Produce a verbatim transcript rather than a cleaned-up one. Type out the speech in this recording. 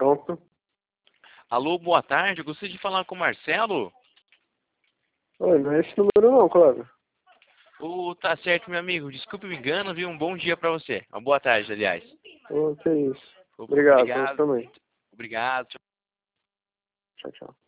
Pronto. Alô, boa tarde. Eu gostaria de falar com o Marcelo. Oi, não é esse número não, Cláudio. Ô, tá certo, meu amigo. Desculpe o engano, viu? Um bom dia pra você. Uma boa tarde, aliás. Ô, que isso. Opa, Obrigado, pra você obrigado. também. Obrigado. Tchau, tchau.